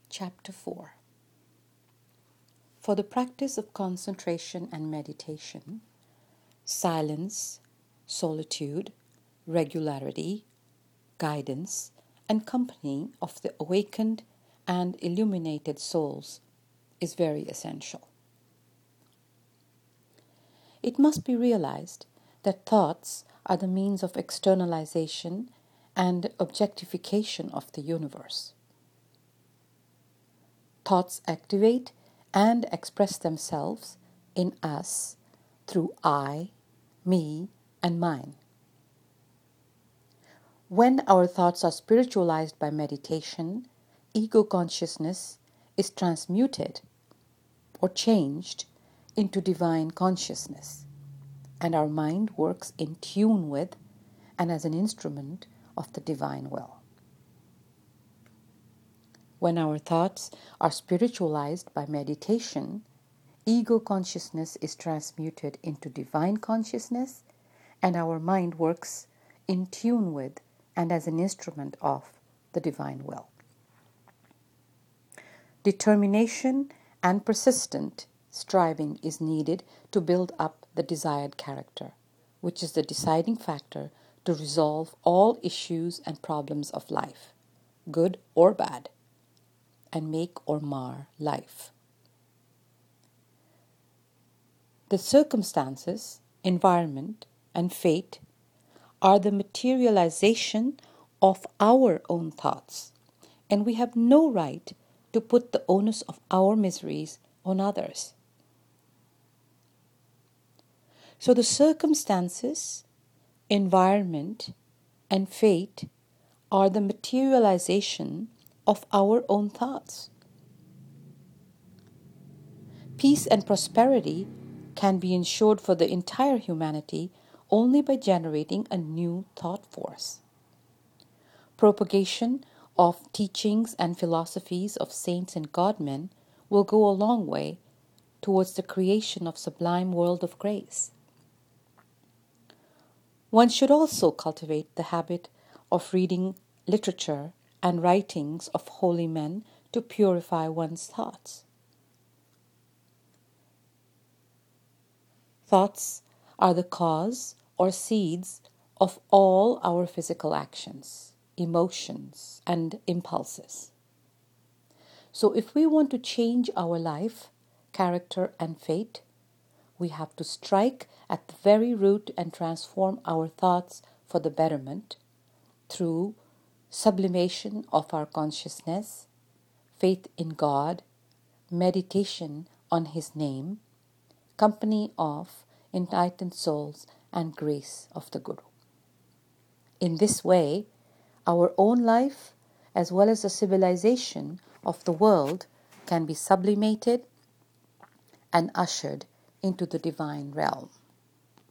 Chapter 4. For the practice of concentration and meditation, silence, solitude, regularity, guidance, and company of the awakened and illuminated souls is very essential. It must be realized that thoughts are the means of externalization and objectification of the universe. Thoughts activate and express themselves in us through I, me, and mine. When our thoughts are spiritualized by meditation, ego consciousness is transmuted or changed into divine consciousness, and our mind works in tune with and as an instrument of the divine will. When our thoughts are spiritualized by meditation, ego consciousness is transmuted into divine consciousness, and our mind works in tune with and as an instrument of the divine will. Determination and persistent striving is needed to build up the desired character, which is the deciding factor to resolve all issues and problems of life, good or bad, and make or mar life. The circumstances, environment, and fate are the materialization of our own thoughts, and we have no right to put the onus of our miseries on others. So the circumstances, environment, and fate are the materialization of our own thoughts. Peace and prosperity can be ensured for the entire humanity only by generating a new thought force. Propagation of teachings and philosophies of saints and godmen will go a long way towards the creation of sublime world of grace. One should also cultivate the habit of reading literature and writings of holy men to purify one's thoughts. Thoughts are the cause or seeds of all our physical actions, emotions, and impulses. So if we want to change our life, character, and fate, we have to strike at the very root and transform our thoughts for the betterment through sublimation of our consciousness, faith in God, meditation on His name, company of enlightened souls, and grace of the Guru. In this way, our own life, as well as the civilization of the world, can be sublimated and ushered into the divine realm.